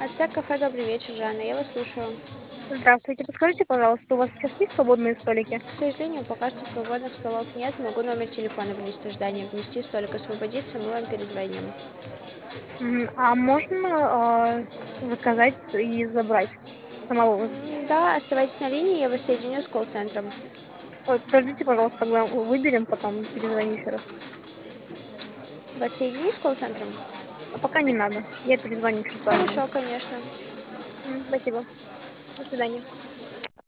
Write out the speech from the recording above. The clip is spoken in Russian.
Ацтек кафе, добрый вечер, Жанна, я вас слушаю. Здравствуйте. Подскажите, пожалуйста, у вас сейчас есть свободные столики? К сожалению, пока что свободных столов нет, могу номер телефона в лист ожидания внести, столик освободится, мы вам перезвоним. А можно заказать и забрать самого? Да, оставайтесь на линии, я вас соединю с колл-центром. Ой, подождите, пожалуйста, тогда выберем, потом перезвоню еще раз. Вас соединить с колл-центром? А пока не надо. Я перезвоню чуть позже. Хорошо, конечно. Спасибо. До свидания.